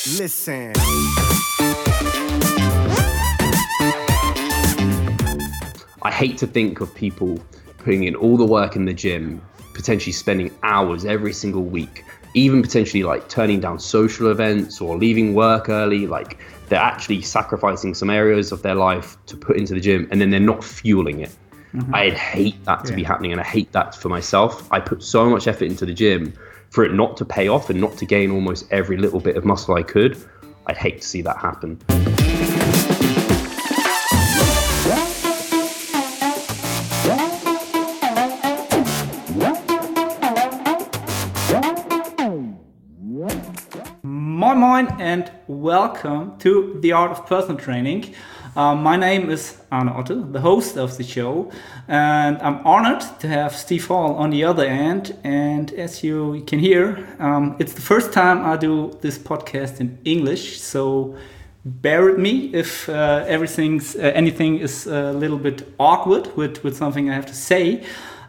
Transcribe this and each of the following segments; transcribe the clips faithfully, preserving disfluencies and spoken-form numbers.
Listen. I hate to think of people putting in all the work in the gym, potentially spending hours every single week, even potentially like turning down social events or leaving work early. Like they're actually sacrificing some areas of their life to put into the gym, and then they're not fueling it. Mm-hmm. I'd hate that to yeah. be happening, and I hate that for myself. I put so much effort into the gym for it not to pay off and not to gain almost every little bit of muscle I could. I'd hate to see that happen. Moin moin and welcome to The Art of Personal Training. Uh, my name is Arne Otto, the host of the show, and I'm honored to have Steve Hall on the other end. And as you can hear, um, it's the first time I do this podcast in English, so bear with me if uh, everything's uh, anything is a little bit awkward with, with something I have to say.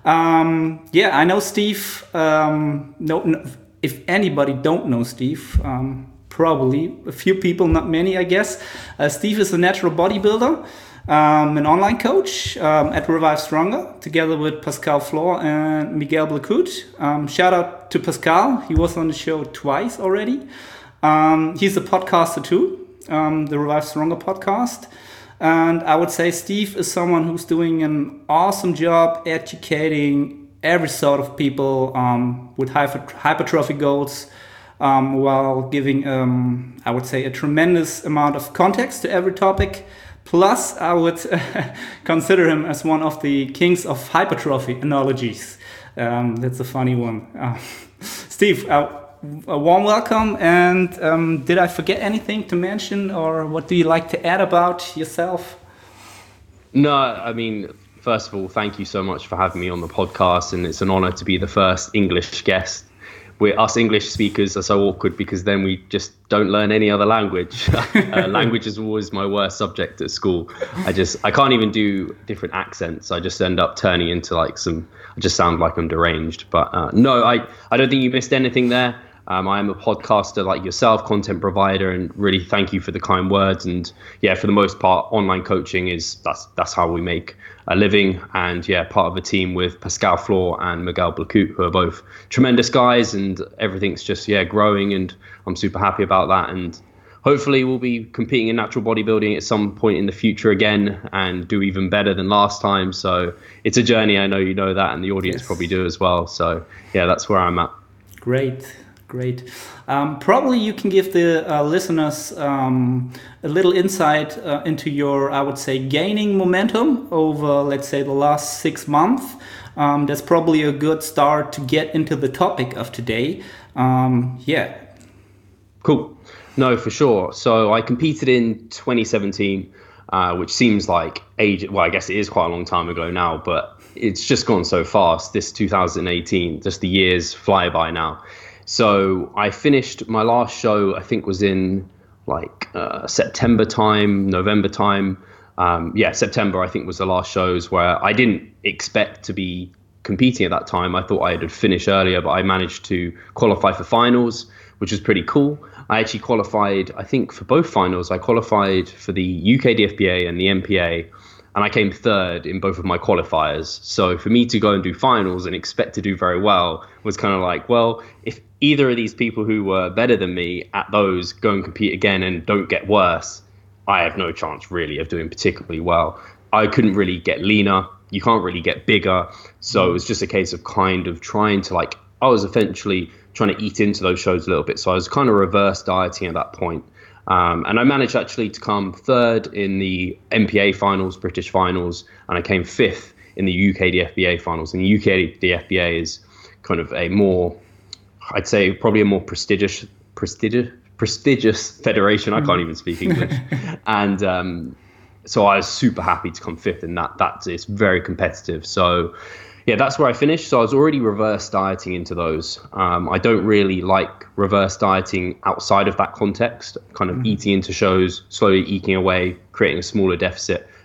Um, yeah, I know Steve. Um, no, no, if anybody don't know Steve, um, probably a few people, not many, I guess. Uh, Steve is a natural bodybuilder, um, an online coach um, at Revive Stronger, together with Pascal Flohr and Miguel Blacut. Um, shout out to Pascal. He was on the show twice already. Um, he's a podcaster too, um, the Revive Stronger podcast. And I would say Steve is someone who's doing an awesome job educating every sort of people um, with hyper- hypertrophy goals, um, while giving, um, I would say, a tremendous amount of context to every topic. Plus, I would consider him as one of the kings of hypertrophy analogies. Um, that's a funny one. Uh, Steve, uh, a warm welcome. And um, did I forget anything to mention, or what do you like to add about yourself? No, I mean, first of all, thank you so much for having me on the podcast, and it's an honor to be the first English guest. We're us English speakers are so awkward because then we just don't learn any other language. uh, language is always my worst subject at school. I just I can't even do different accents. I just end up turning into like some. I just sound like I'm deranged. But uh, no, I I don't think you missed anything there. Um, I am a podcaster like yourself, content provider, and really thank you for the kind words. And yeah, for the most part, online coaching is that's that's how we make a living. And yeah, part of a team with Pascal Flohr and Miguel Blacut, who are both tremendous guys, and everything's just yeah growing, and I'm super happy about that. And hopefully we'll be competing in natural bodybuilding at some point in the future again and do even better than last time. So it's a journey. I know you know that, and the audience yes. probably do as well. So yeah, that's where I'm at. Great. Great. Um, probably you can give the uh, listeners um, a little insight uh, into your, I would say, gaining momentum over, let's say, the last six months. Um, that's probably a good start to get into the topic of today. Um, yeah. Cool. No, for sure. So I competed in twenty seventeen, uh, which seems like age. Well, I guess it is quite a long time ago now, but it's just gone so fast. This two thousand eighteen, just the years fly by now. So I finished my last show, I think was in like uh, September time, November time. Um, yeah, September, I think was the last shows where I didn't expect to be competing at that time. I thought I had finished earlier, but I managed to qualify for finals, which was pretty cool. I actually qualified, I think for both finals, I qualified for the U K D F B A and the M P A. And I came third in both of my qualifiers. So for me to go and do finals and expect to do very well was kind of like, well, if either of these people who were better than me at those go and compete again and don't get worse, I have no chance really of doing particularly well. I couldn't really get leaner. You can't really get bigger. So it was just a case of kind of trying to like, I was eventually trying to eat into those shows a little bit. So I was kind of reverse dieting at that point. Um, and I managed actually to come third in the M P A finals, British finals, and I came fifth in the U K D F B A finals. And the U K D F B A is kind of a more, I'd say probably a more prestigious, prestigious, prestigious federation. I can't even speak English. And um, so I was super happy to come fifth in that. That is very competitive. So yeah, that's where I finished. So I was already reverse dieting into those. Um, I don't really like reverse dieting outside of that context, kind of mm-hmm. eating into shows, slowly eking away, creating a smaller deficit,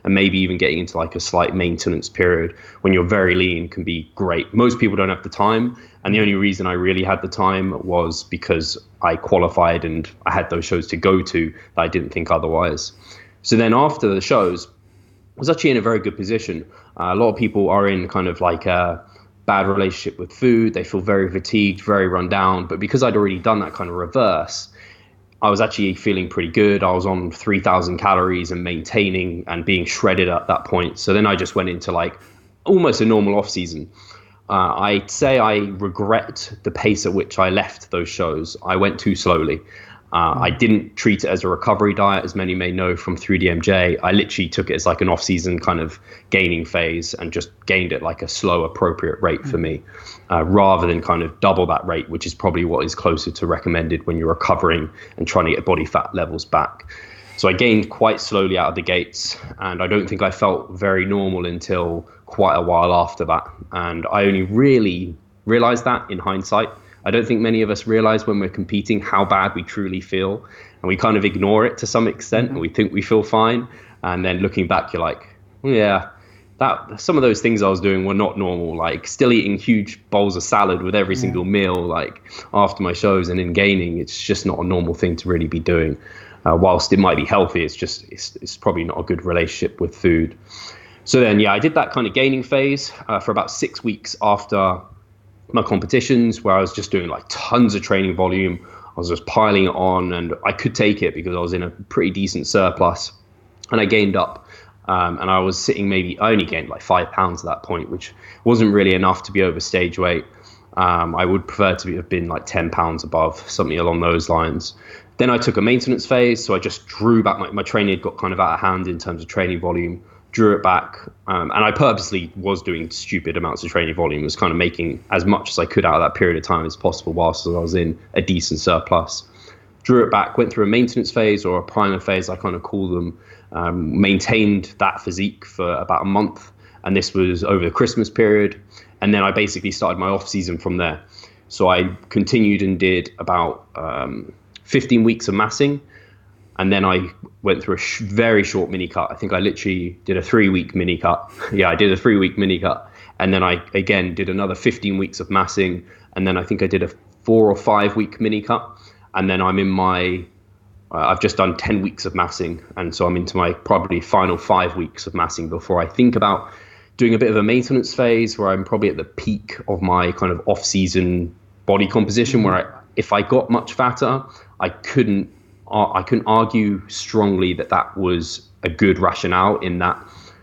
and maybe even getting into like a slight maintenance period when you're very lean can be great. Most people don't have the time, and the only reason I really had the time was because I qualified and I had those shows to go to that I didn't think otherwise. So then after the shows, I was actually in a very good position. Uh, a lot of people are in kind of like a bad relationship with food. They feel very fatigued, very run down. But because I'd already done that kind of reverse, I was actually feeling pretty good. I was on three thousand calories and maintaining and being shredded at that point. So then I just went into like almost a normal off season. Uh, I'd say I regret the pace at which I left those shows. I went too slowly. Uh, I didn't treat it as a recovery diet, as many may know from three D M J. I literally took it as like an off-season kind of gaining phase and just gained it like a slow, appropriate rate for me, uh, rather than kind of double that rate, which is probably what is closer to recommended when you're recovering and trying to get body fat levels back. So I gained quite slowly out of the gates, and I don't think I felt very normal until quite a while after that. And I only really realized that in hindsight. I don't think many of us realize when we're competing how bad we truly feel, and we kind of ignore it to some extent, and we think we feel fine. And then looking back, you're like, well, yeah, that some of those things I was doing were not normal. Like still eating huge bowls of salad with every yeah. single meal, like after my shows and in gaining, it's just not a normal thing to really be doing. Uh, whilst it might be healthy, it's just it's, it's probably not a good relationship with food. So then, yeah, I did that kind of gaining phase uh, for about six weeks after my competitions, where I was just doing like tons of training volume. I was just piling it on, and I could take it because I was in a pretty decent surplus, and I gained up. Um, and I was sitting maybe, I only gained like five pounds at that point, which wasn't really enough to be over stage weight. Um, I would prefer to be, have been like ten pounds above, something along those lines. Then I took a maintenance phase. So I just drew back, my, my training had got kind of out of hand in terms of training volume, drew it back. Um, and I purposely was doing stupid amounts of training volume, was kind of making as much as I could out of that period of time as possible whilst I was in a decent surplus. Drew it back, went through a maintenance phase or a primer phase, I kind of call them, um, maintained that physique for about a month. And this was over the Christmas period. And then I basically started my off season from there. So I continued and did about um, fifteen weeks of massing. And then I went through a sh- very short mini cut. I think I literally did a three week mini cut. yeah, I did a three week mini cut. And then I, again, did another fifteen weeks of massing. And then I think I did a four or five week mini cut. And then I'm in my, uh, I've just done ten weeks of massing. And so I'm into my probably final five weeks of massing before I think about doing a bit of a maintenance phase where I'm probably at the peak of my kind of off season body composition, where I, if I got much fatter, I couldn't, I couldn't argue strongly that that was a good rationale, in that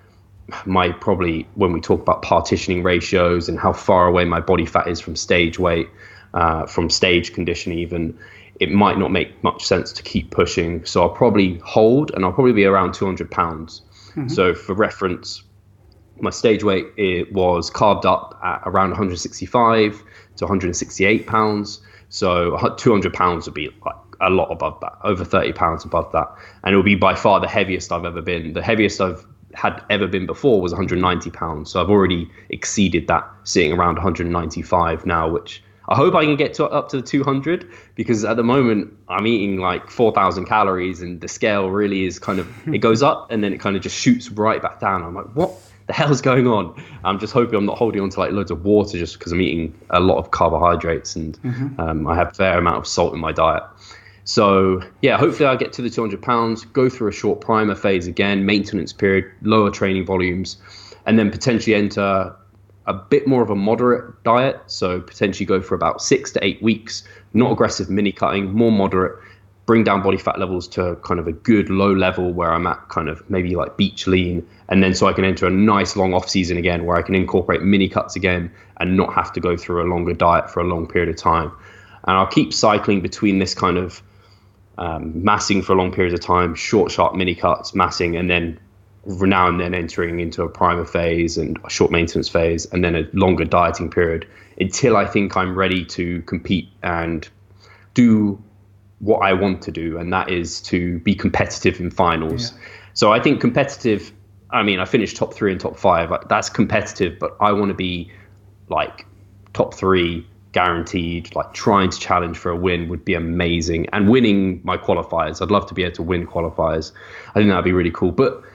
my probably, when we talk about partitioning ratios and how far away my body fat is from stage weight, uh, from stage condition even, it might not make much sense to keep pushing. So I'll probably hold, and I'll probably be around two hundred pounds. Mm-hmm. So for reference, my stage weight, it was carved up at around one hundred sixty-five to one hundred sixty-eight pounds. So two hundred pounds would be like a lot above that, over thirty pounds above that. And it will be by far the heaviest I've ever been. The heaviest I've had ever been before was one hundred ninety pounds. So I've already exceeded that, sitting around one hundred ninety-five now, which I hope I can get to up to the two hundred, because at the moment I'm eating like four thousand calories, and the scale really is kind of, it goes up and then it kind of just shoots right back down. I'm like, what the hell's going on? I'm just hoping I'm not holding on to like loads of water, just because I'm eating a lot of carbohydrates, and mm-hmm. um, I have a fair amount of salt in my diet. So yeah, hopefully I'll get to the two hundred pounds, go through a short primer phase again, maintenance period, lower training volumes, and then potentially enter a bit more of a moderate diet. So potentially go for about six to eight weeks, not aggressive mini cutting, more moderate, bring down body fat levels to kind of a good low level where I'm at kind of maybe like beach lean. And then so I can enter a nice long off season again, where I can incorporate mini cuts again and not have to go through a longer diet for a long period of time. And I'll keep cycling between this kind of um, massing for a long period of time, short, sharp mini cuts, massing, and then now and then entering into a primer phase and a short maintenance phase, and then a longer dieting period, until I think I'm ready to compete and do what I want to do, and that is to be competitive in finals. Yeah. So I think competitive, I mean, I finished top three and top five. That's competitive, but I want to be like top three guaranteed, like trying to challenge for a win would be amazing. And winning my qualifiers, I'd love to be able to win qualifiers. I think that'd be really cool. But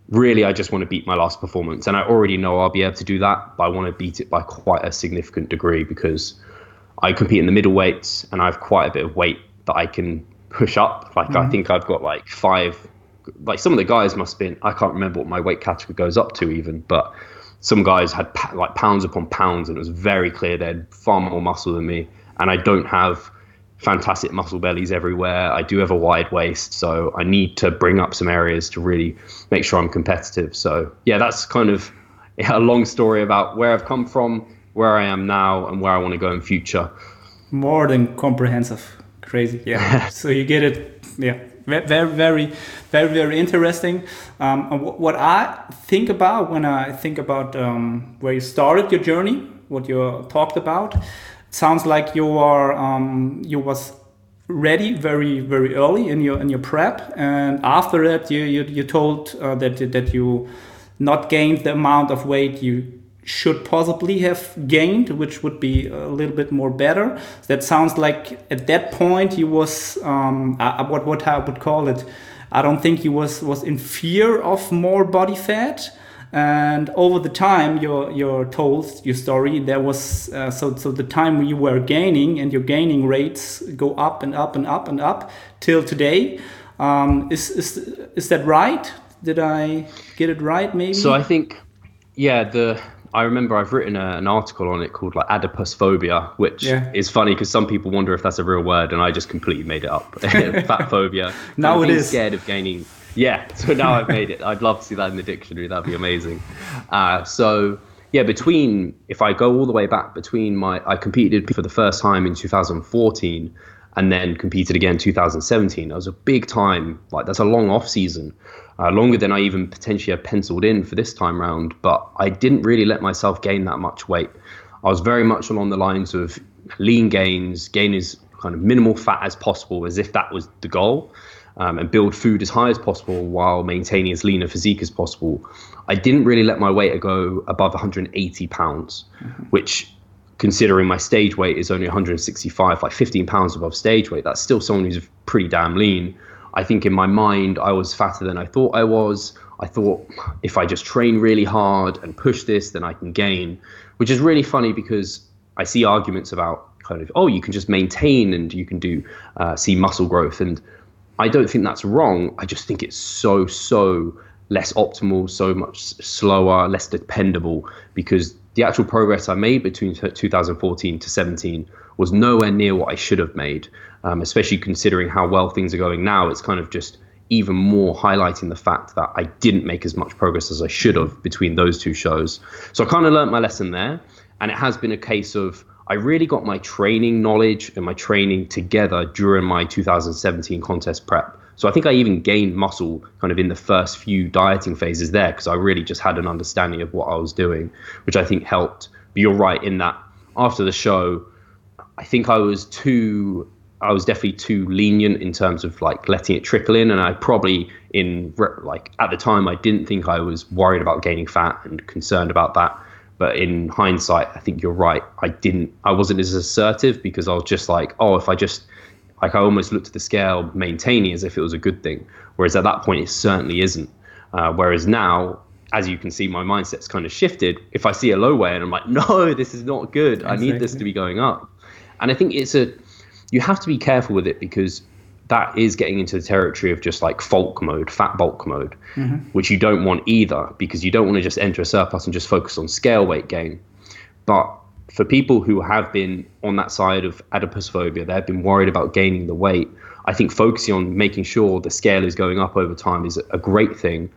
really, I just want to beat my last performance. And I already know I'll be able to do that, but I want to beat it by quite a significant degree because I compete in the middleweights and I have quite a bit of weight that I can push up. Like, mm-hmm. I think I've got like five, like some of the guys must have been, I can't remember what my weight category goes up to even, but some guys had like pounds upon pounds, and it was very clear they had far more muscle than me. And I don't have fantastic muscle bellies everywhere. I do have a wide waist, so I need to bring up some areas to really make sure I'm competitive. So yeah, that's kind of a long story about where I've come from, where I am now, and where I want to go in future. More than comprehensive. Crazy. Yeah. So you get it. Yeah. Very, very, very, very interesting. Um, what I think about when I think about um, where you started your journey, what you talked about, it sounds like you are um, you was ready very, very early in your in your prep, and after that you you, you told uh, that that you not gained the amount of weight you should possibly have gained, which would be a little bit more better. That sounds like at that point you was um, uh, what what I would call it. I don't think you was was in fear of more body fat. And over the time, you're you're told your story. There was uh, so so the time you were gaining and your gaining rates go up and up and up and up till today. Um, is is is that right? Did I get it right? Maybe. So I think, yeah, the. I remember I've written a, an article on it called like adipose phobia, which yeah. is funny because some people wonder if that's a real word, and I just completely made it up. Fat phobia. Now it is. Scared of gaining. Yeah, so now I've made it. I'd love to see that in the dictionary. That'd be amazing. Uh, so yeah, between if I go all the way back between my I competed for the first time in two thousand fourteen and then competed again in two thousand seventeen. That was a big time. Like that's a long off season. Uh, longer than I even potentially have penciled in for this time round, but I didn't really let myself gain that much weight. I was very much along the lines of lean gains, gain as kind of minimal fat as possible, as if that was the goal, um, and build food as high as possible while maintaining as lean a physique as possible. I didn't really let my weight go above one hundred eighty pounds, mm-hmm. which, considering my stage weight is only one hundred sixty-five, like fifteen pounds above stage weight, that's still someone who's pretty damn lean. I think in my mind, I was fatter than I thought I was. I thought if I just train really hard and push this, then I can gain, which is really funny because I see arguments about kind of, oh, you can just maintain and you can do uh, see muscle growth. And I don't think that's wrong. I just think it's so, so less optimal, so much slower, less dependable, because the actual progress I made between two thousand fourteen to seventeen was nowhere near what I should have made, um, especially considering how well things are going now. It's kind of just even more highlighting the fact that I didn't make as much progress as I should have between those two shows. So I kind of learned my lesson there. And it has been a case of I really got my training knowledge and my training together during my two thousand seventeen contest prep. So I think I even gained muscle kind of in the first few dieting phases there because I really just had an understanding of what I was doing, which I think helped. But you're right in that after the show, I think I was too, I was definitely too lenient in terms of like letting it trickle in. And I probably in like at the time, I didn't think I was worried about gaining fat and concerned about that. But in hindsight, I think you're right. I didn't, I wasn't as assertive because I was just like, oh, if I just, like I almost looked at the scale maintaining as if it was a good thing. Whereas at that point, it certainly isn't. Uh, whereas now, as you can see, my mindset's kind of shifted. If I see a low weigh and I'm like, no, this is not good. Exactly. I need this to be going up. And I think it's a, you have to be careful with it because that is getting into the territory of just like bulk mode, fat bulk mode, mm-hmm. which you don't want either because you don't want to just enter a surplus and just focus on scale weight gain. But for people who have been on that side of adipose phobia, they've been worried about gaining the weight. I think focusing on making sure the scale is going up over time is a great thing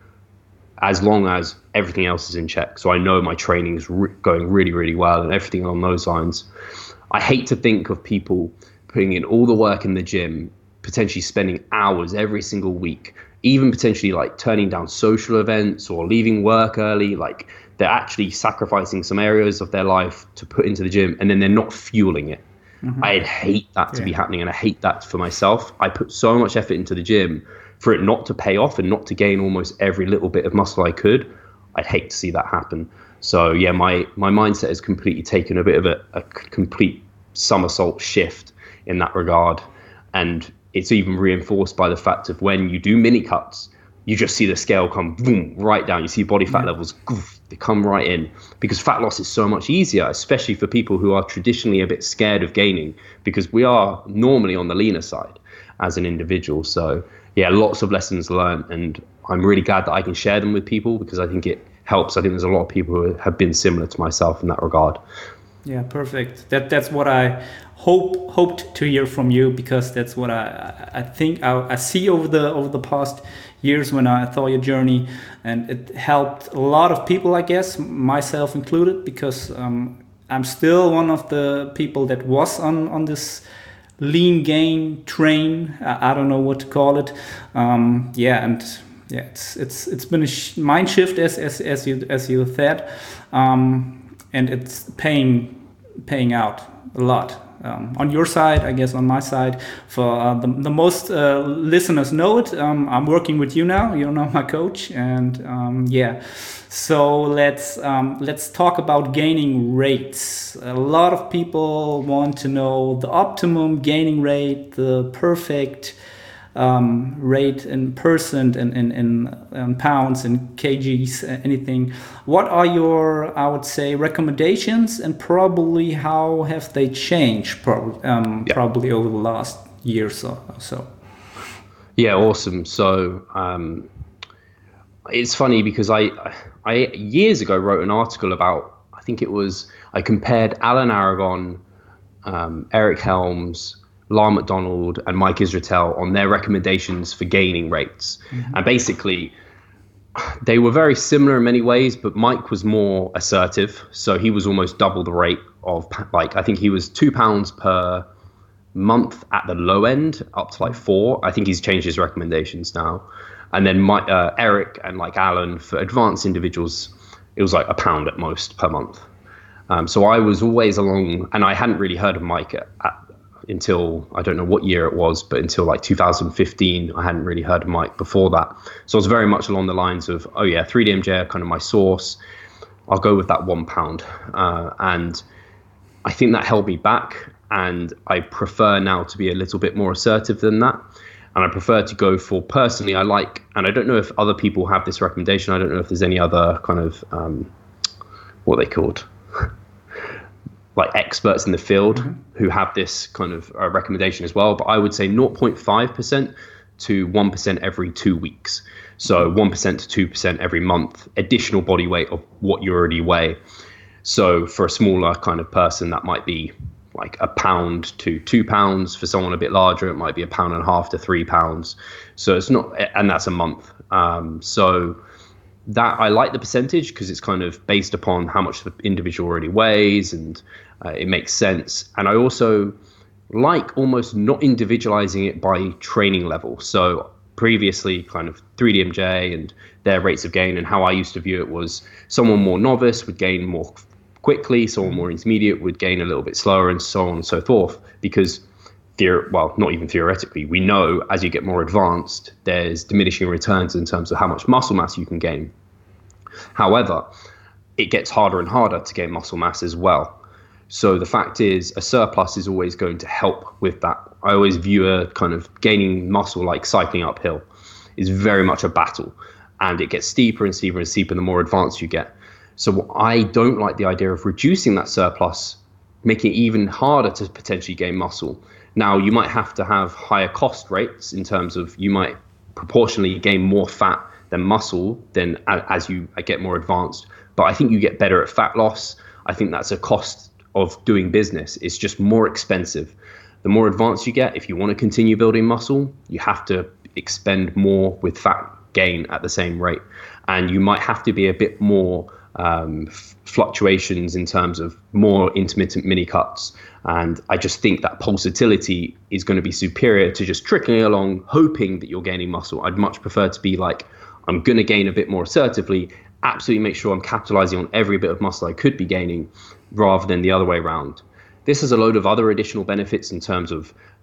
as long as everything else is in check. So I know my training is re- going really, really well and everything along those lines. I hate to think of people putting in all the work in the gym, potentially spending hours every single week, even potentially like turning down social events or leaving work early, like they're actually sacrificing some areas of their life to put into the gym and then they're not fueling it. Mm-hmm. I'd hate that to yeah. be happening and I hate that for myself. I put so much effort into the gym for it not to pay off and not to gain almost every little bit of muscle I could. I'd hate to see that happen. So yeah, my, my mindset has completely taken a bit of a, a complete somersault shift in that regard. And it's even reinforced by the fact of when you do mini cuts, you just see the scale come boom right down. You see body fat yeah. levels, goof, they come right in, because fat loss is so much easier, especially for people who are traditionally a bit scared of gaining, because we are normally on the leaner side as an individual. So yeah, lots of lessons learned, and I'm really glad that I can share them with people, because I think it helps. I think there's a lot of people who have been similar to myself in that regard. Yeah, perfect. That that's what I hope hoped to hear from you, because that's what I I think I, I see over the over the past years when I saw your journey, and it helped a lot of people, I guess, myself included, because um, I'm still one of the people that was on on this lean gain train. I, I don't know what to call it. Um, yeah, and yeah, it's it's it's been a sh- mind shift, as as as you as you said, um, and it's paying paying out a lot. Um, on your side, I guess on my side, for uh, the, the most uh, listeners know it. Um, I'm working with you now. You're now my coach, and um, yeah. So let's um, let's talk about gaining rates. A lot of people want to know the optimum gaining rate, the perfect um, rate in percent and in, in, in pounds and kgs, anything. What are your, I would say, recommendations, and probably how have they changed prob- um, yeah. probably over the last year or so, so? Yeah, awesome. So um, it's funny because I, I years ago wrote an article about, I think it was, I compared Alan Aragon, um, Eric Helms, Lyle McDonald and Mike Israetel on their recommendations for gaining rates. Mm-hmm. And basically, they were very similar in many ways, but Mike was more assertive. So he was almost double the rate of, like, I think he was two pounds per month at the low end, up to like four. I think he's changed his recommendations now. And then my, uh, Eric and like Alan, for advanced individuals, it was like a pound at most per month. Um, so I was always along, and I hadn't really heard of Mike at, at until, I don't know what year it was, but until like two thousand fifteen, I hadn't really heard of Mike before that. So I was very much along the lines of, oh yeah, three D M J are kind of my source. I'll go with that one pound. Uh, and I think that held me back. And I prefer now to be a little bit more assertive than that. And I prefer to go for, personally, I like, and I don't know if other people have this recommendation. I don't know if there's any other kind of, um, what are they called? like experts in the field mm-hmm. who have this kind of uh, recommendation as well. But I would say zero point five percent to one percent every two weeks. So one percent to two percent every month, additional body weight of what you already weigh. So for a smaller kind of person, that might be like a pound to two pounds. For someone a bit larger, it might be a pound and a half to three pounds. So it's not, and that's a month. Um, so that I like the percentage because it's kind of based upon how much the individual already weighs, and uh, it makes sense. And I also like almost not individualizing it by training level. So previously kind of three D M J and their rates of gain, and how I used to view it was someone more novice would gain more quickly, someone more intermediate would gain a little bit slower, and so on and so forth. Because Theor- well, not even theoretically, we know as you get more advanced, there's diminishing returns in terms of how much muscle mass you can gain. However, it gets harder and harder to gain muscle mass as well. So the fact is, a surplus is always going to help with that. I always view a kind of gaining muscle like cycling uphill. It's very much a battle, and it gets steeper and steeper and steeper the more advanced you get. So I don't like the idea of reducing that surplus, making it even harder to potentially gain muscle. Now, you might have to have higher cost rates in terms of you might proportionally gain more fat than muscle than as you get more advanced. But I think you get better at fat loss. I think that's a cost of doing business. It's just more expensive. The more advanced you get, if you want to continue building muscle, you have to expend more with fat gain at the same rate. And you might have to be a bit more um, f- fluctuations in terms of more intermittent mini cuts. And I just think that pulsatility is going to be superior to just trickling along, hoping that you're gaining muscle. I'd much prefer to be like, I'm going to gain a bit more assertively, absolutely make sure I'm capitalizing on every bit of muscle I could be gaining, rather than the other way around. This has a load of other additional benefits in terms of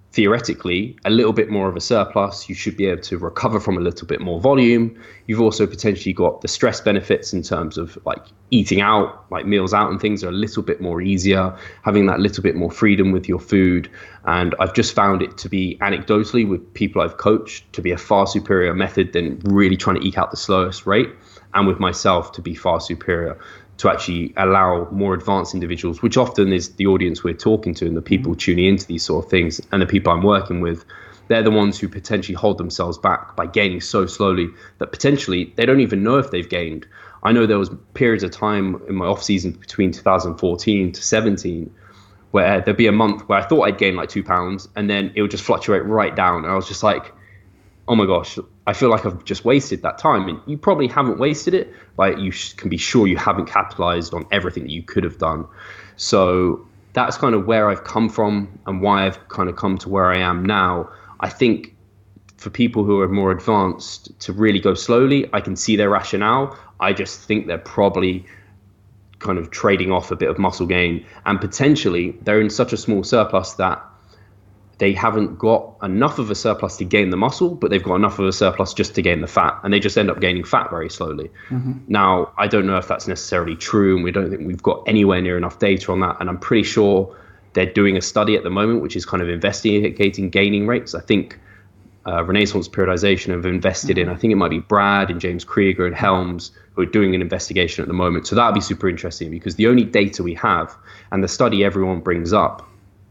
theoretically a little bit more of a surplus. You should be able to recover from a little bit more volume. You've also potentially got the stress benefits in terms of like eating out, like meals out and things are a little bit more easier, having that little bit more freedom with your food. And I've just found it to be, anecdotally with people I've coached, to be a far superior method than really trying to eke out the slowest rate, and with myself to be far superior, to actually allow more advanced individuals, which often is the audience we're talking to and the people tuning into these sort of things and the people I'm working with. They're the ones who potentially hold themselves back by gaining so slowly that potentially they don't even know if they've gained. I know there was periods of time in my off season between two thousand fourteen to seventeen where there'd be a month where I thought I'd gain like two pounds and then it would just fluctuate right down. And I was just like, oh my gosh, I feel like I've just wasted that time. And you probably haven't wasted it, but you can be sure you haven't capitalized on everything that you could have done. So that's kind of where I've come from and why I've kind of come to where I am now. I think for people who are more advanced to really go slowly, I can see their rationale. I just think they're probably kind of trading off a bit of muscle gain, and potentially they're in such a small surplus that they haven't got enough of a surplus to gain the muscle, but they've got enough of a surplus just to gain the fat, and they just end up gaining fat very slowly. Mm-hmm. Now, I don't know if that's necessarily true, and we don't think we've got anywhere near enough data on that, and I'm pretty sure they're doing a study at the moment which is kind of investigating gaining rates. I think uh, Renaissance Periodization have invested mm-hmm. in, I think it might be Brad and James Krieger and Helms, who are doing an investigation at the moment. So that'll be super interesting, because the only data we have, and the study everyone brings up,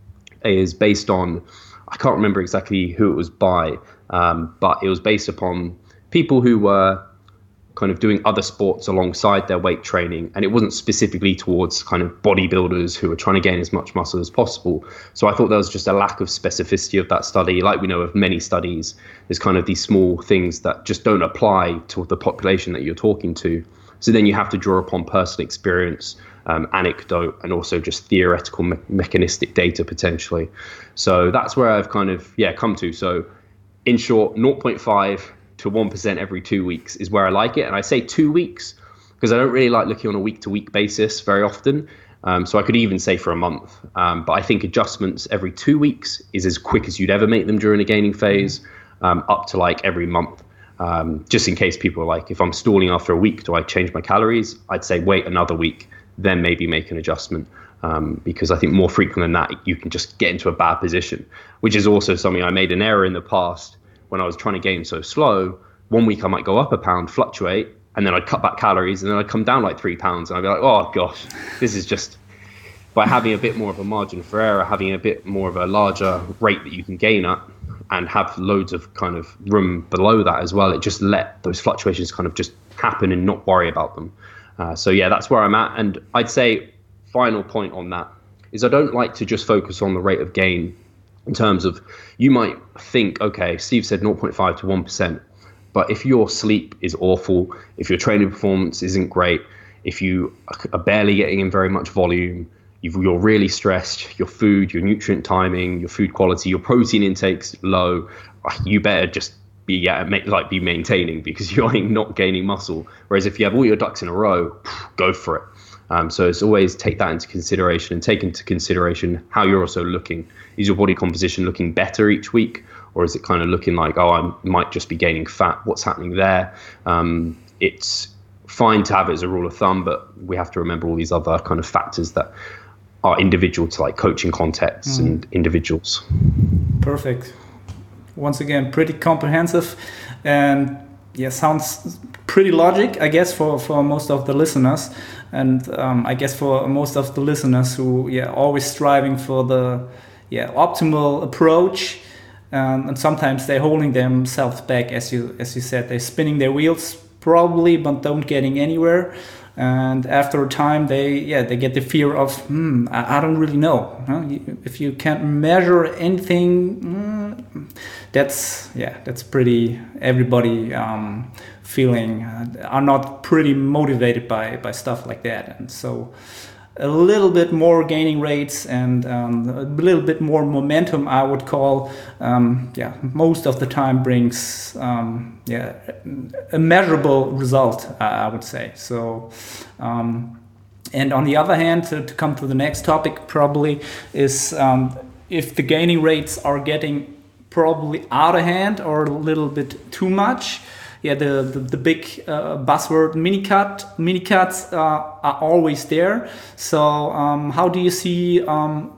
is based on, I can't remember exactly who it was by, um, but it was based upon people who were kind of doing other sports alongside their weight training, and it wasn't specifically towards kind of bodybuilders who were trying to gain as much muscle as possible. So I thought there was just a lack of specificity of that study. Like we know of many studies, there's kind of these small things that just don't apply to the population that you're talking to. So then you have to draw upon personal experience, Um, anecdote, and also just theoretical me- mechanistic data potentially. So that's where I've kind of yeah come to. So in short, zero point five to one percent every two weeks is where I like it. And I say two weeks because I don't really like looking on a week to week basis very often. Um, so I could even say for a month. Um, but I think adjustments every two weeks is as quick as you'd ever make them during a gaining phase, um, up to like every month. Um, just in case people are like, if I'm stalling after a week, do I change my calories? I'd say wait another week, then maybe make an adjustment, um, because I think more frequent than that, you can just get into a bad position, which is also something I made an error in the past when I was trying to gain so slow. One week I might go up a pound, fluctuate, and then I'd cut back calories, and then I'd come down like three pounds, and I'd be like, oh gosh, this is just, by having a bit more of a margin for error, having a bit more of a larger rate that you can gain at, and have loads of kind of room below that as well, it just let those fluctuations kind of just happen and not worry about them. Uh, so yeah, that's where I'm at. And I'd say final point on that is I don't like to just focus on the rate of gain in terms of, you might think, okay, Steve said zero point five to one percent, but if your sleep is awful, if your training performance isn't great, if you are barely getting in very much volume, you've, you're really stressed, your food, your nutrient timing, your food quality, your protein intake's low, you better just be yeah, like be maintaining, because you're not gaining muscle. Whereas if you have all your ducks in a row, go for it. Um, so it's always take that into consideration, and take into consideration how you're also looking. Is your body composition looking better each week, or is it kind of looking like, oh, I might just be gaining fat? What's happening there? Um, it's fine to have it as a rule of thumb, but we have to remember all these other kind of factors that are individual to like coaching contexts mm. and individuals. Perfect. Once again, pretty comprehensive, and yeah, sounds pretty logic, I guess, for, for most of the listeners. And um, I guess for most of the listeners who yeah always striving for the yeah optimal approach, um, and sometimes they're holding themselves back, as you as you said, they're spinning their wheels probably, but don't getting anywhere. And after a time, they yeah they get the fear of hmm I, I don't really know. Huh? If you can't measure anything, mm, that's yeah that's pretty everybody um, feeling uh, are not pretty motivated by by stuff like that. And so a little bit more gaining rates and um, a little bit more momentum, I would call, um, yeah, most of the time brings um, yeah a measurable result, I would say. So, um, and on the other hand, to, to come to the next topic probably is um, if the gaining rates are getting probably out of hand or a little bit too much. Yeah, the the, the big uh, buzzword mini cut mini cuts uh, are always there. So um, how do you see um,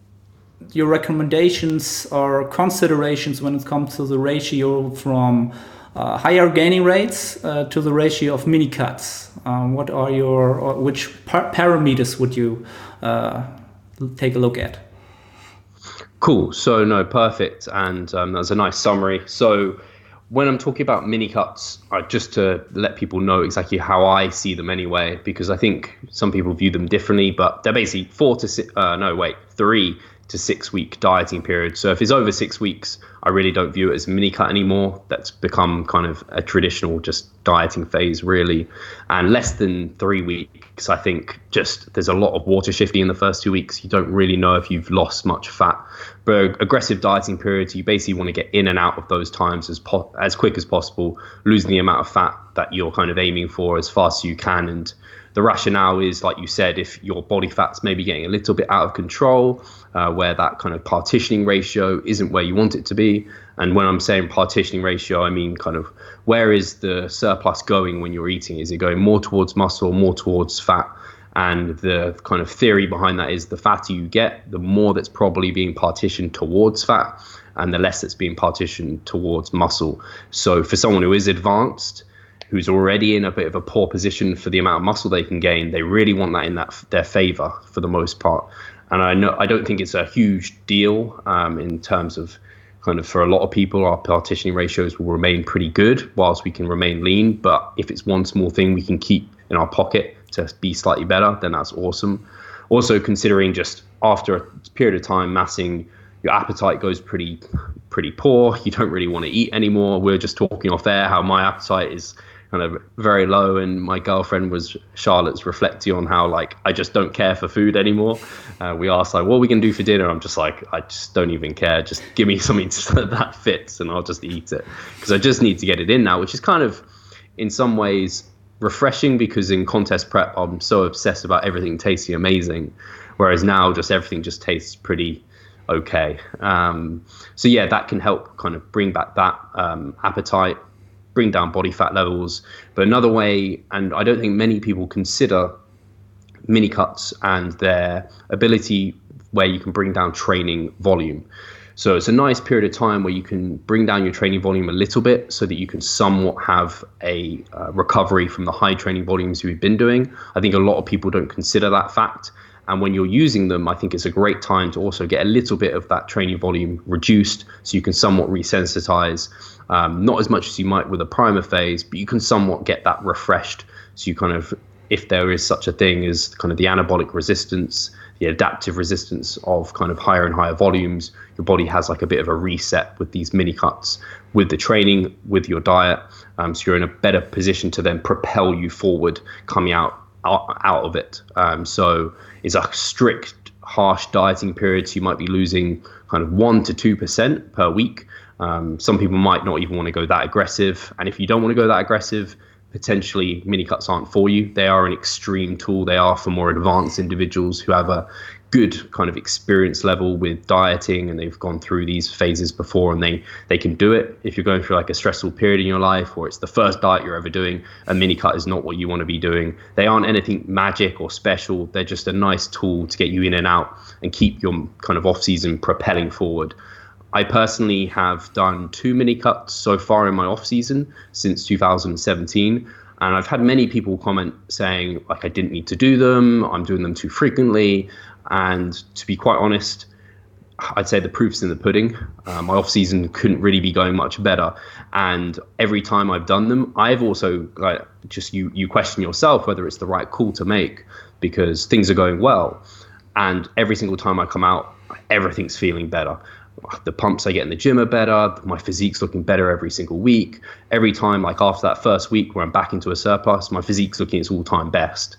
your recommendations or considerations when it comes to the ratio from uh, higher gaining rates uh, to the ratio of mini cuts? Um, what are your or which par parameters would you uh, take a look at? Cool. So no, perfect, and um, that's a nice summary. So when I'm talking about mini cuts, uh, just to let people know exactly how I see them anyway, because I think some people view them differently, but they're basically four to six, uh, no, wait, three to six week dieting period. So if it's over six weeks, I really don't view it as a mini cut anymore. That's become kind of a traditional just dieting phase really. And less than three weeks, I think just there's a lot of water shifting in the first two weeks. You don't really know if you've lost much fat. But aggressive dieting periods, you basically want to get in and out of those times as po- as quick as possible, losing the amount of fat that you're kind of aiming for as fast as you can. And the rationale is, like you said, if your body fat's maybe getting a little bit out of control, uh, where that kind of partitioning ratio isn't where you want it to be. And when I'm saying partitioning ratio, I mean kind of where is the surplus going when you're eating? Is it going more towards muscle, more towards fat? And the kind of theory behind that is the fatter you get, the more that's probably being partitioned towards fat and the less that's being partitioned towards muscle. So for someone who is advanced, who's already in a bit of a poor position for the amount of muscle they can gain, they really want that in that their favor for the most part. And I know I don't think it's a huge deal um, in terms of kind of for a lot of people, our partitioning ratios will remain pretty good whilst we can remain lean. But if it's one small thing we can keep in our pocket to be slightly better, then that's awesome. Also considering just after a period of time massing, your appetite goes pretty pretty poor. You don't really want to eat anymore. We're just talking off air how my appetite is kind of very low, and my girlfriend was Charlotte's reflecting on how like I just don't care for food anymore. Uh, we asked like, what are we gonna do for dinner? I'm just like, I just don't even care. Just give me something that fits, and I'll just eat it because I just need to get it in now, which is kind of in some ways refreshing because in contest prep I'm so obsessed about everything tasting amazing, whereas now just everything just tastes pretty okay. Um, so yeah, that can help kind of bring back that um, appetite, bring down body fat levels. But another way, and I don't think many people consider mini cuts and their ability where you can bring down training volume. So it's a nice period of time where you can bring down your training volume a little bit so that you can somewhat have a uh, recovery from the high training volumes you've been doing. I think a lot of people don't consider that fact. And when you're using them, I think it's a great time to also get a little bit of that training volume reduced so you can somewhat resensitize, um, not as much as you might with a primer phase, but you can somewhat get that refreshed. So you kind of, if there is such a thing as kind of the anabolic resistance, the adaptive resistance of kind of higher and higher volumes, your body has like a bit of a reset with these mini cuts, with the training, with your diet. Um, so you're in a better position to then propel you forward coming out out of it. Um, so it's a strict, harsh dieting period. So you might be losing kind of one to two percent per week. Um, some people might not even want to go that aggressive. And if you don't want to go that aggressive, potentially mini cuts aren't for you. They are an extreme tool. They are for more advanced individuals who have a good kind of experience level with dieting and they've gone through these phases before and they they can do it. If you're going through like a stressful period in your life or it's the first diet you're ever doing, a mini cut is not what you want to be doing. They aren't anything magic or special. They're just a nice tool to get you in and out and keep your kind of off season propelling forward. I personally have done two mini cuts so far in my off season since two thousand seventeen. And I've had many people comment saying like I didn't need to do them, I'm doing them too frequently. And to be quite honest, I'd say the proof's in the pudding. Uh, my off season couldn't really be going much better. And every time I've done them, I've also like just you you question yourself whether it's the right call to make because things are going well. And every single time I come out, everything's feeling better. The pumps I get in the gym are better. My physique's looking better every single week. Every time, like after that first week where I'm back into a surplus, my physique's looking its all-time best.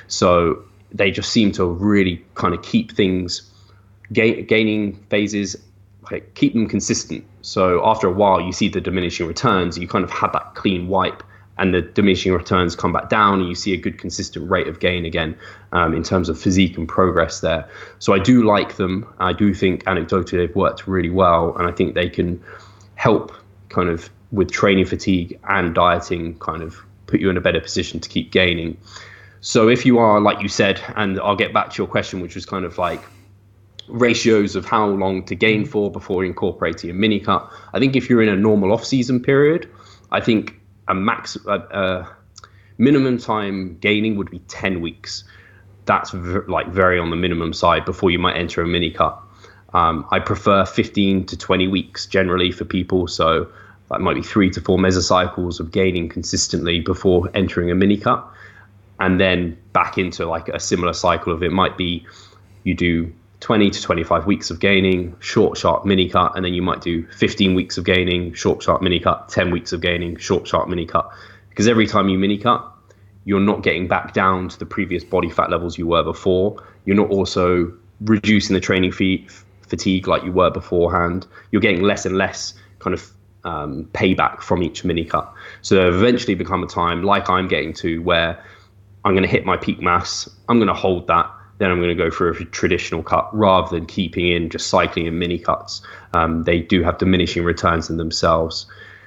So they just seem to really kind of keep things, ga- gaining phases, like keep them consistent. So after a while, you see the diminishing returns. You kind of have that clean wipe and the diminishing returns come back down, and you see a good consistent rate of gain again um, in terms of physique and progress there. So I do like them. I do think anecdotally they've worked really well, and I think they can help kind of with training fatigue and dieting, kind of put you in a better position to keep gaining. So if you are, like you said, and I'll get back to your question, which was kind of like ratios of how long to gain for before incorporating a mini cut. I think if you're in a normal off-season period, I think a max, a, a minimum time gaining would be ten weeks. That's v- like very on the minimum side before you might enter a mini cut. Um, I prefer fifteen to twenty weeks generally for people. So that might be three to four mesocycles of gaining consistently before entering a mini cut. And then back into like a similar cycle of it might be you do twenty to twenty-five weeks of gaining, short, sharp mini cut, and then you might do fifteen weeks of gaining, short, sharp mini cut, ten weeks of gaining, short, sharp mini cut. Because every time you mini cut, you're not getting back down to the previous body fat levels you were before. You're not also reducing the training fee- fatigue like you were beforehand. You're getting less and less kind of um, payback from each mini cut. So there eventually become a time like I'm getting to where I'm going to hit my peak mass, I'm going to hold that, then I'm going to go for a traditional cut rather than keeping in just cycling in mini cuts. Um, they do have diminishing returns in themselves.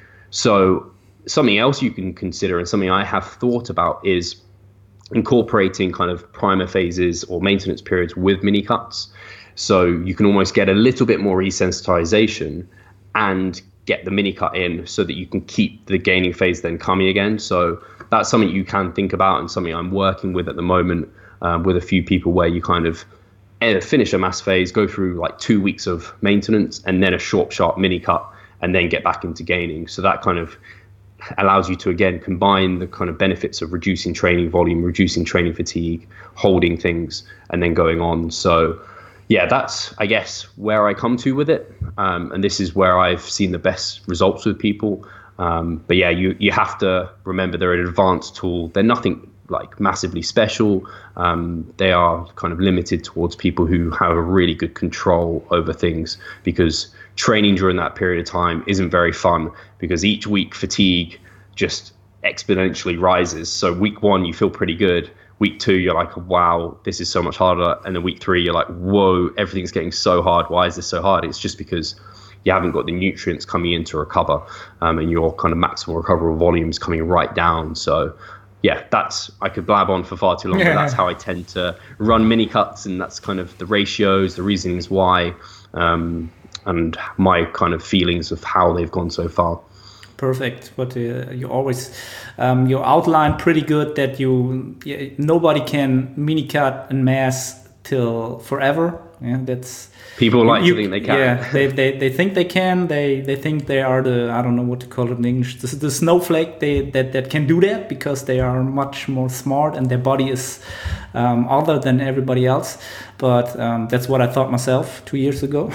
So something else you can consider, and something I have thought about, is incorporating kind of primer phases or maintenance periods with mini cuts. So you can almost get a little bit more resensitization and get the mini cut in so that you can keep the gaining phase then coming again. So that's something you can think about, and something I'm working with at the moment um, with a few people, where you kind of finish a mass phase, go through like two weeks of maintenance, and then a short, sharp mini cut, and then get back into gaining. So that kind of allows you to, again, combine the kind of benefits of reducing training volume, reducing training fatigue, holding things, and then going on. So yeah, that's, I guess, where I come to with it. Um, and this is where I've seen the best results with people. Um, but yeah, you, you have to remember they're an advanced tool. They're nothing like massively special. Um, they are kind of limited towards people who have a really good control over things, because training during that period of time isn't very fun, because each week fatigue just exponentially rises. So week one, you feel pretty good. Week two, you're like, wow, this is so much harder. And then week three, you're like, whoa, everything's getting so hard. Why is this so hard? It's just because you haven't got the nutrients coming in to recover, um, and your kind of maximal recoverable volume is coming right down. So yeah, that's, I could blab on for far too long, yeah. But that's how I tend to run mini cuts, and that's kind of the ratios, the reasons why, um, and my kind of feelings of how they've gone so far. Perfect. But uh, you always um, you outline pretty good that you yeah, nobody can mini cut and mass till forever. Yeah, that's people like you, to think they can. Yeah, they, they they think they can. They they think they are the, I don't know what to call it in English, the, the snowflake. They that that can do that because they are much more smart and their body is um, other than everybody else. But um, that's what I thought myself two years ago.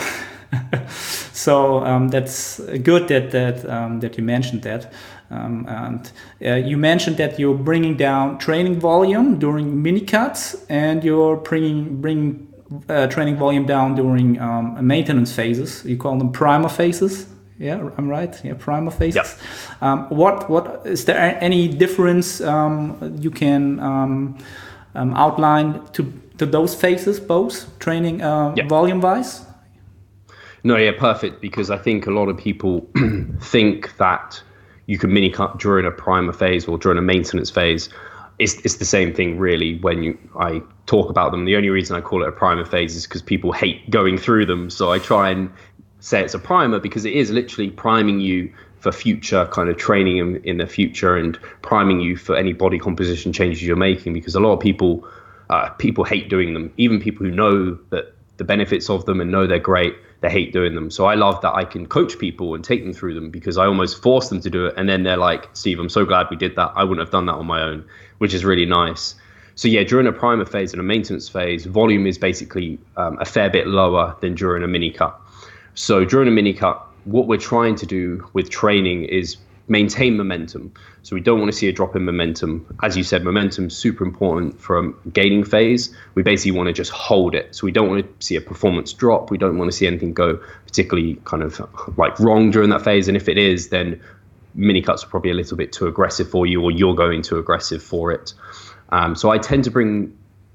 So um, that's good that that um, that you mentioned that, um, and uh, you mentioned that you're bringing down training volume during mini cuts, and you're bringing bringing uh, training volume down during um, maintenance phases. You call them primer phases. Yeah, I'm right. Yeah, primer phases. Yep. Um, what what is there any difference um, you can um, um, outline to to those phases, both training uh, yep. volume wise? No, yeah, perfect. Because I think a lot of people think that you can mini cut during a primer phase or during a maintenance phase. It's it's the same thing, really. When you I talk about them, the only reason I call it a primer phase is because people hate going through them. So I try and say it's a primer because it is literally priming you for future kind of training in, in the future, and priming you for any body composition changes you're making. Because a lot of people uh, people hate doing them. Even people who know that the benefits of them and know they're great, they hate doing them. So I love that I can coach people and take them through them, because I almost force them to do it. And then they're like, Steve, I'm so glad we did that. I wouldn't have done that on my own, which is really nice. So yeah, during a primer phase and a maintenance phase, volume is basically um, a fair bit lower than during a mini cut. So during a mini cut, what we're trying to do with training is maintain momentum. So we don't want to see a drop in momentum. As you said, momentum is super important for a gaining phase. We basically want to just hold it. So we don't want to see a performance drop. We don't want to see anything go particularly kind of like wrong during that phase. And if it is, then mini cuts are probably a little bit too aggressive for you, or you're going too aggressive for it. Um, so I tend to bring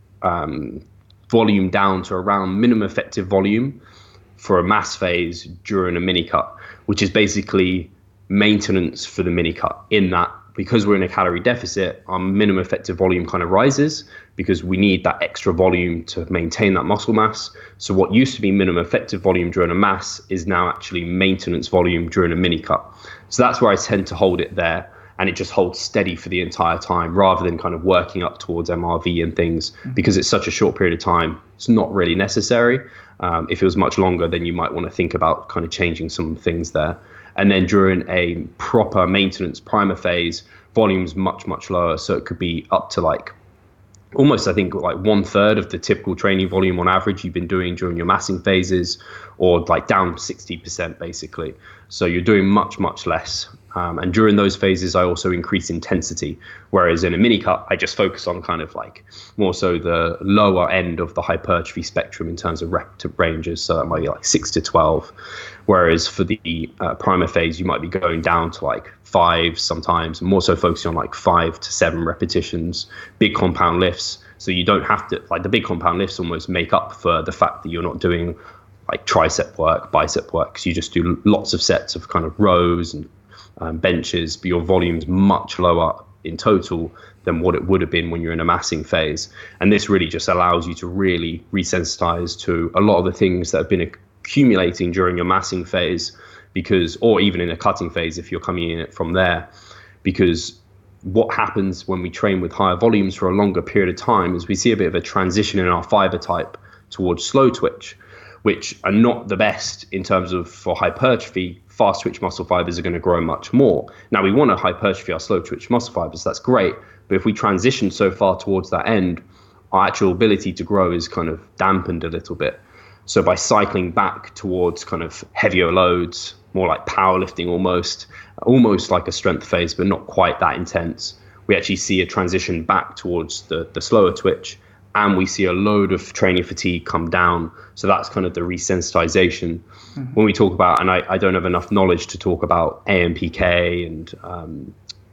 um, volume down to around minimum effective volume for a mass phase during a mini cut, which is basically maintenance for the mini cut, in that because we're in a calorie deficit, our minimum effective volume kind of rises because we need that extra volume to maintain that muscle mass. So what used to be minimum effective volume during a mass is now actually maintenance volume during a mini cut. So that's where I tend to hold it there, and it just holds steady for the entire time rather than kind of working up towards M R V and things, because it's such a short period of time. It's not really necessary. Um, if it was much longer, then you might want to think about kind of changing some things there. And then during a proper maintenance primer phase, volume's much, much lower. So it could be up to like almost, I think, like one third of the typical training volume on average you've been doing during your massing phases, or like down sixty percent basically. So you're doing much, much less. Um, and during those phases, I also increase intensity. Whereas in a mini cut, I just focus on kind of like more so the lower end of the hypertrophy spectrum in terms of rep ranges. So that might be like six to twelve. Whereas for the uh, primer phase, you might be going down to like five sometimes, more so focusing on like five to seven repetitions, big compound lifts. So you don't have to, like the big compound lifts almost make up for the fact that you're not doing like tricep work, bicep work, because you just do lots of sets of kind of rows and um, benches, but your volume's much lower in total than what it would have been when you're in a massing phase. And this really just allows you to really resensitize to a lot of the things that have been accumulating during your massing phase, because, or even in a cutting phase if you're coming in it from there, because what happens when we train with higher volumes for a longer period of time is we see a bit of a transition in our fiber type towards slow twitch, which are not the best in terms of for hypertrophy. Fast twitch muscle fibers are going to grow much more. Now we want to hypertrophy our slow twitch muscle fibers, that's great, but if we transition so far towards that end, our actual ability to grow is kind of dampened a little bit. So by cycling back towards kind of heavier loads, more like powerlifting almost, almost like a strength phase, but not quite that intense, we actually see a transition back towards the, the slower twitch, and we see a load of training fatigue come down. So that's kind of the resensitization. Mm-hmm. When we talk about, and I, I don't have enough knowledge to talk about A M P K and um,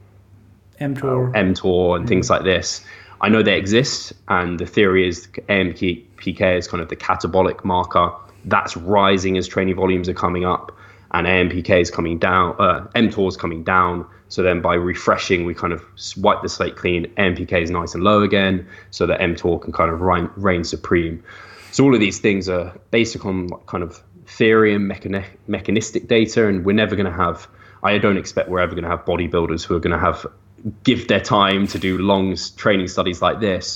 mTOR, uh, mTOR and mm-hmm. things like this. I know they exist, and the theory is A M P K is kind of the catabolic marker. That's rising as training volumes are coming up, and A M P K is coming down, uh, mTOR is coming down. So then by refreshing, we kind of wipe the slate clean. A M P K is nice and low again, so that mTOR can kind of reign, reign supreme. So all of these things are based on kind of theory and mechani- mechanistic data, and we're never going to have, I don't expect we're ever going to have bodybuilders who are going to have give their time to do long training studies like this.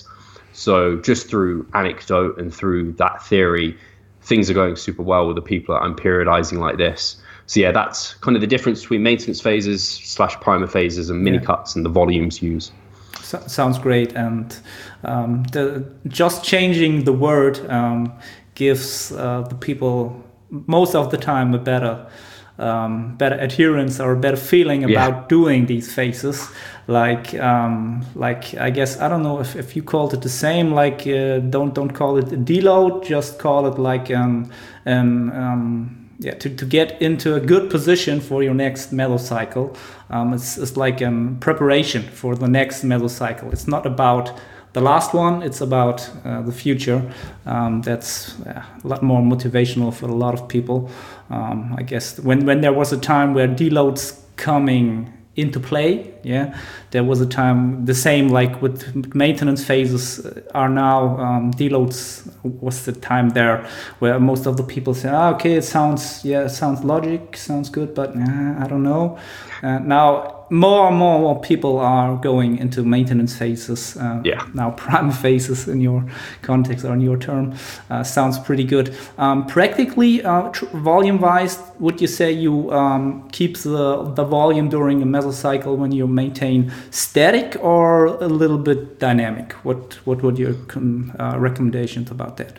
So just through anecdote and through that theory, things are going super well with the people that I'm periodizing like this. So yeah, that's kind of the difference between maintenance phases slash primer phases and mini yeah. cuts and the volumes used. So, sounds great. And um, the, just changing the word um, gives uh, the people most of the time a better um, better adherence or a better feeling about yeah. doing these phases. Like, um, like I guess, I don't know if, if you called it the same, like uh, don't don't call it a deload, just call it like um, um, um, yeah, to, to get into a good position for your next mesocycle. Um, it's, it's like a um, preparation for the next mesocycle. It's not about the last one, it's about uh, the future. Um, that's uh, a lot more motivational for a lot of people. Um, I guess when, when there was a time where deloads coming into play, yeah, there was a time the same like with maintenance phases are now um, deloads was the time there where most of the people say, ah, okay, it sounds yeah it sounds logic, sounds good, but uh, I don't know. Uh, now more and more, more people are going into maintenance phases. Uh, yeah. Now prime phases in your context or in your term uh, sounds pretty good. Um, practically, uh, tr- volume-wise, would you say you um, keep the, the volume during a mesocycle when you maintain static or a little bit dynamic? What what would your uh, recommendations about that?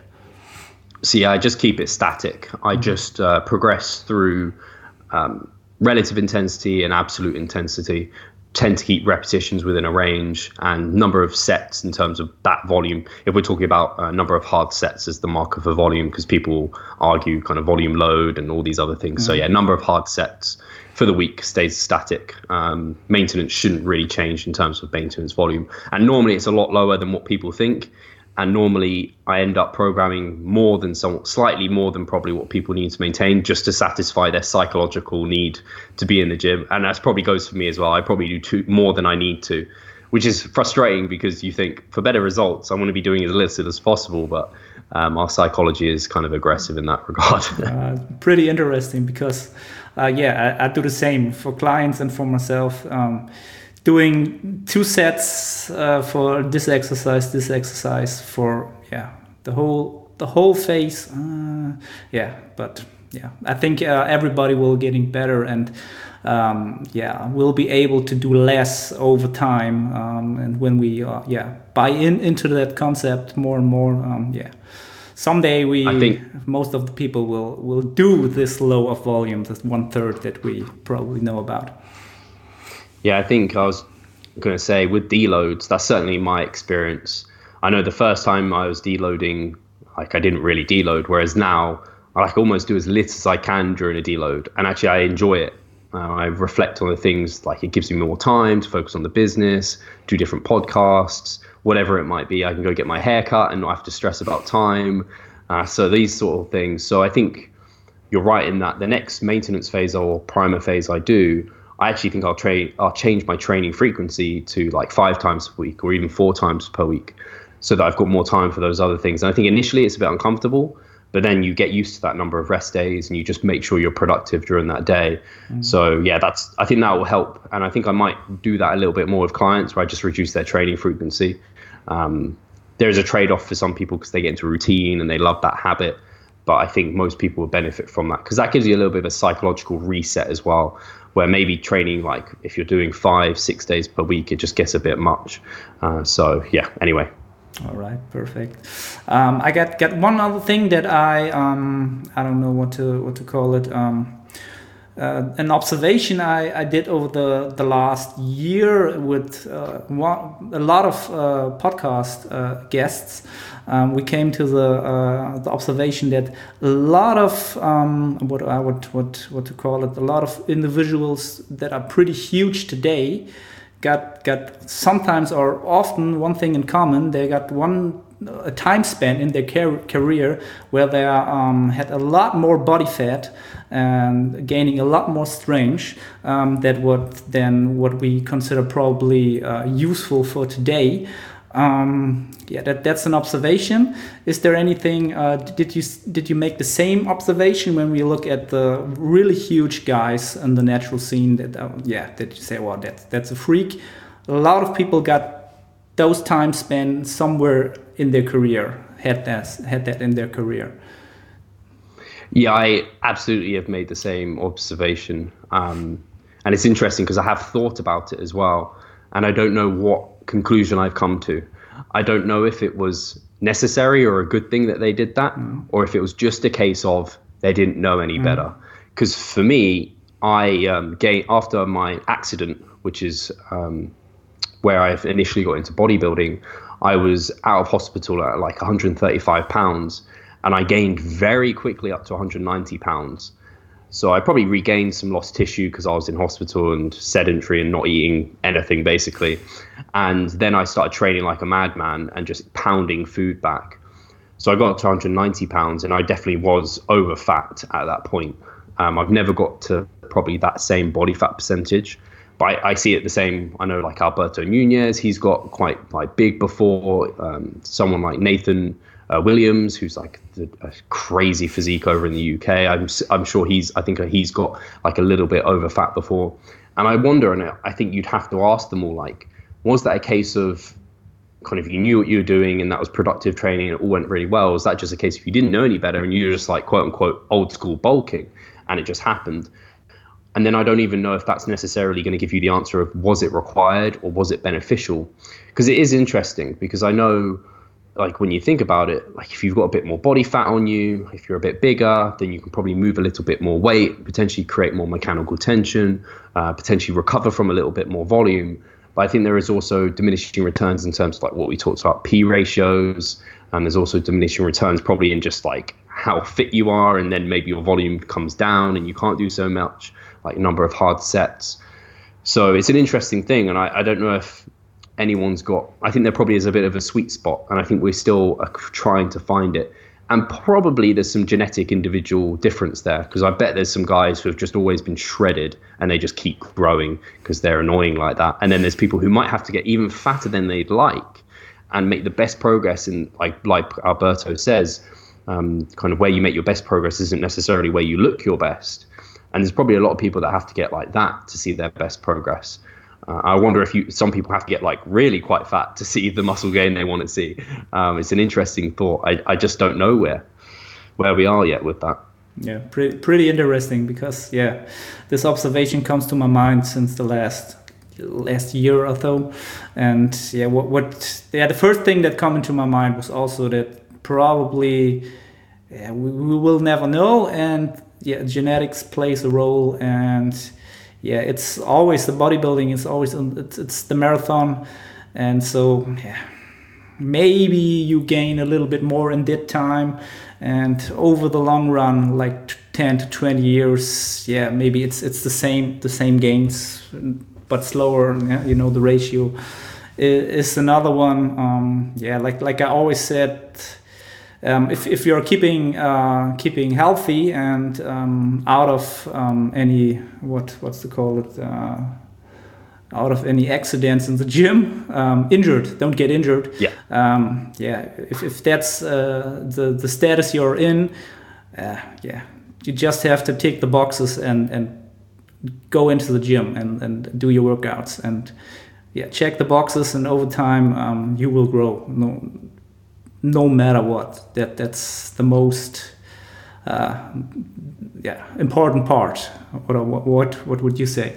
See, I just keep it static. I mm-hmm. just uh, progress through um, relative intensity and absolute intensity, tend to keep repetitions within a range and number of sets in terms of that volume. If we're talking about a number of hard sets as the marker for volume, because people argue kind of volume load and all these other things. Mm-hmm. So yeah, number of hard sets for the week stays static. Um, maintenance shouldn't really change in terms of maintenance volume. And normally it's a lot lower than what people think. And normally I end up programming more than some, slightly more than probably what people need to maintain just to satisfy their psychological need to be in the gym. And that probably goes for me as well. I probably do too, more than I need to, which is frustrating because you think for better results, I want to be doing as little as possible. But um, our psychology is kind of aggressive in that regard. uh, pretty interesting because, uh, yeah, I, I do the same for clients and for myself. Um, doing two sets uh, for this exercise, this exercise for yeah the whole the whole phase. Uh, yeah, but yeah, I think uh, everybody will getting better and um, yeah we'll be able to do less over time. Um, and when we uh, yeah buy in into that concept more and more, um, yeah, someday we I think most of the people will will do this low of volume, this one third that we probably know about. Yeah, I think I was going to say with deloads, that's certainly my experience. I know the first time I was deloading, like I didn't really deload, whereas now I like almost do as little as I can during a deload. And actually I enjoy it. Uh, I reflect on the things, like it gives me more time to focus on the business, do different podcasts, whatever it might be. I can go get my hair cut and not have to stress about time. Uh, so these sort of things. So I think you're right in that the next maintenance phase or primer phase I do, I actually think I'll train. I'll change my training frequency to like five times a week or even four times per week, so that I've got more time for those other things. And I think initially it's a bit uncomfortable, but then you get used to that number of rest days, and you just make sure you're productive during that day. Mm. So yeah, that's. I think that will help, and I think I might do that a little bit more with clients, where I just reduce their training frequency. Um, there is a trade-off for some people because they get into routine and they love that habit. But I think most people will benefit from that because that gives you a little bit of a psychological reset as well, where maybe training, like if you're doing five, six days per week, it just gets a bit much. Uh, so yeah, anyway. All right, perfect. Um, I got, got one other thing that I um, I don't know what to what to call it. Um, uh, an observation I, I did over the, the last year with uh, one, a lot of uh, podcast uh, guests. Um, we came to the uh, the observation that a lot of um, what I would what what to call it, a lot of individuals that are pretty huge today got got sometimes or often one thing in common. They got one a time span in their car- career where they um, had a lot more body fat and gaining a lot more strength um, that what than what we consider probably uh, useful for today. Um, yeah, that that's an observation. Is there anything? Uh, did you did you make the same observation when we look at the really huge guys in the natural scene? That uh, yeah, that you say, well, that's that's a freak. A lot of people got those time spent somewhere in their career. Had that had that in their career. Yeah, I absolutely have made the same observation, um, and it's interesting because I have thought about it as well, and I don't know what conclusion I've come to. I don't know if it was necessary or a good thing that they did that, mm. or if it was just a case of they didn't know any mm. better. Because for me, I um, gained after my accident, which is um, where I initially got into bodybuilding. I was out of hospital at like one hundred thirty-five pounds, and I gained very quickly up to one hundred ninety pounds. So I probably regained some lost tissue because I was in hospital and sedentary and not eating anything basically. And then I started training like a madman and just pounding food back. So I got up to one hundred ninety pounds, and I definitely was over fat at that point. Um, I've never got to probably that same body fat percentage, but I, I see it the same. I know like Alberto Nunez, he's got quite like big before. Um, someone like Nathan Uh, Williams, who's like the, a crazy physique over in the U K. I'm I'm sure he's I think he's got like a little bit over fat before, and I wonder, and I think you'd have to ask them all, like, was that a case of kind of you knew what you were doing and that was productive training and it all went really well? Was that just a case of you didn't know any better and you were just like quote unquote old school bulking and it just happened? And then I don't even know if that's necessarily going to give you the answer of was it required or was it beneficial? Because it is interesting, because I know, like when you think about it, like if you've got a bit more body fat on you, if you're a bit bigger, then you can probably move a little bit more weight, potentially create more mechanical tension, uh, potentially recover from a little bit more volume. But I think there is also diminishing returns in terms of like what we talked about, P ratios, and there's also diminishing returns probably in just like how fit you are, and then maybe your volume comes down and you can't do so much, like number of hard sets. So it's an interesting thing, and I, I don't know if anyone's got, I think there probably is a bit of a sweet spot, and I think we're still uh, trying to find it. And probably there's some genetic individual difference there, because I bet there's some guys who have just always been shredded and they just keep growing because they're annoying like that. And then there's people who might have to get even fatter than they'd like and make the best progress in, like like Alberto says, um, kind of where you make your best progress isn't necessarily where you look your best. And there's probably a lot of people that have to get like that to see their best progress. Uh, I wonder if you, some people have to get like really quite fat to see the muscle gain they want to see. Um, it's an interesting thought. I, I just don't know where where we are yet with that. Yeah, pretty pretty interesting, because yeah, this observation comes to my mind since the last last year or so. And yeah, what what yeah the first thing that came into my mind was also that probably yeah, we, we will never know, and yeah, genetics plays a role. And yeah, it's always the bodybuilding, it's always it's, it's the marathon. And so yeah, maybe you gain a little bit more in that time, and over the long run, like ten to twenty years, yeah, maybe it's it's the same the same gains but slower. You know, the ratio is another one. Um, yeah, like like I always said, Um, if if you're keeping uh, keeping healthy and um, out of um, any what what's to call it uh, out of any accidents in the gym, um, injured, don't get injured. Yeah. Um, yeah. If if that's uh, the the status you're in, uh, yeah, you just have to tick the boxes and and go into the gym and and do your workouts, and yeah, check the boxes, and over time um, you will grow. No. No matter what, that that's the most uh, yeah important part. What what what would you say?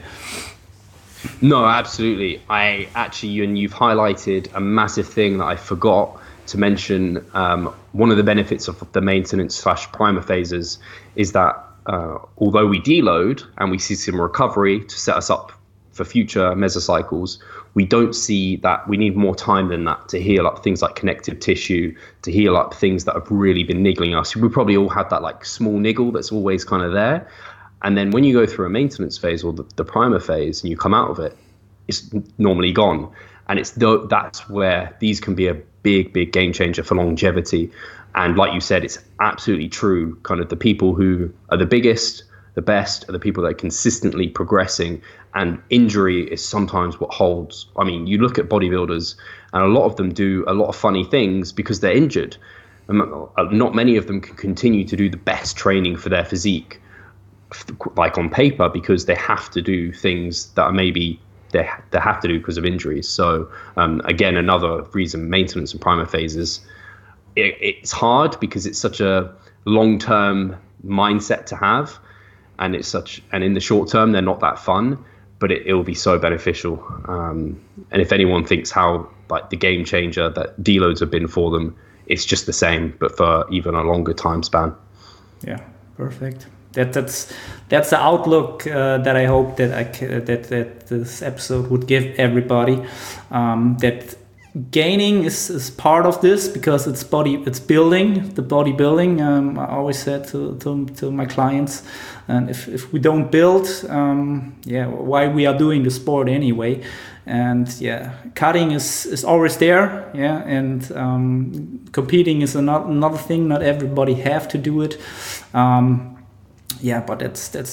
No, absolutely. I actually, and you've highlighted a massive thing that I forgot to mention. Um, one of the benefits of the maintenance slash primer phases is that uh, although we deload and we see some recovery to set us up for future mesocycles, we don't see that we need more time than that to heal up things like connective tissue, to heal up things that have really been niggling us. We probably all have that like small niggle that's always kind of there. And then when you go through a maintenance phase or the, the primer phase and you come out of it, it's normally gone. And it's th- that's where these can be a big, big game changer for longevity. And like you said, it's absolutely true. Kind of the people who are the biggest, the best, are the people that are consistently progressing. And injury is sometimes what holds. I mean, you look at bodybuilders, and a lot of them do a lot of funny things because they're injured. And not many of them can continue to do the best training for their physique, like on paper, because they have to do things that are maybe they they have to do because of injuries. So um, again, another reason maintenance and primer phases, it, it's hard because it's such a long-term mindset to have, and it's such and in the short term they're not that fun. But it will be so beneficial. Um, and if anyone thinks how like the game changer that deloads have been for them, it's just the same, but for even a longer time span. Yeah, perfect. That that's that's the outlook uh, that I hope that I c- that that this episode would give everybody. Um, that gaining is, is part of this, because it's body it's building the body building. Um, I always said to, to to my clients, and if if we don't build, um, yeah, why we are doing the sport anyway? And yeah, cutting is is always there. Yeah, and um, competing is another another thing. Not everybody have to do it. Um, Yeah, but that's that's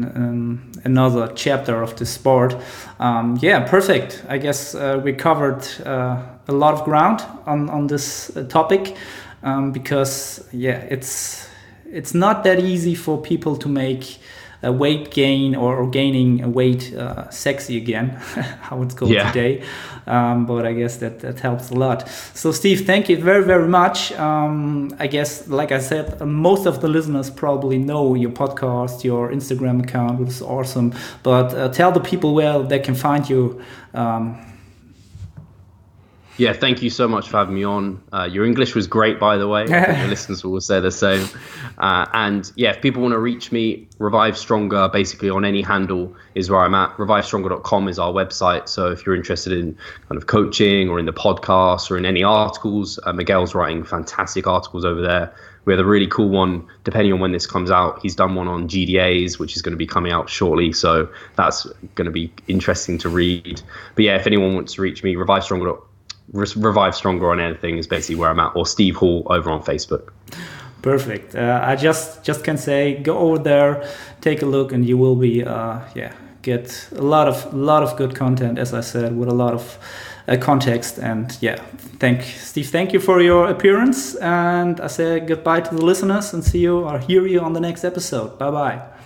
um, another chapter of the sport. Um, yeah, perfect. I guess uh, we covered uh, a lot of ground on on this uh, topic, um, because yeah, it's it's not that easy for people to make a weight gain or, or gaining a weight uh, sexy again, how it's called yeah. today. Um, but I guess that, that helps a lot. So Steve, thank you very, very much. Um, I guess, like I said, most of the listeners probably know your podcast, your Instagram account, which is awesome. But uh, tell the people where they can find you. Um, Yeah, thank you so much for having me on. Uh, your English was great, by the way. I think your listeners will say the same. Uh, and yeah, if people want to reach me, Revive Stronger, basically on any handle is where I'm at. revive stronger dot com is our website. So if you're interested in kind of coaching or in the podcast or in any articles, uh, Miguel's writing fantastic articles over there. We had a really cool one, depending on when this comes out. He's done one on G D As, which is going to be coming out shortly. So that's going to be interesting to read. But yeah, if anyone wants to reach me, Revive Stronger, Revive Stronger on anything is basically where I'm at, or Steve Hall over on Facebook. Perfect. Uh, I just just can say, go over there, take a look, and you will be, uh, yeah, get a lot of lot of good content, as I said, with a lot of uh, context. And yeah, thank Steve. Thank you for your appearance, and I say goodbye to the listeners, and see you or hear you on the next episode. Bye bye.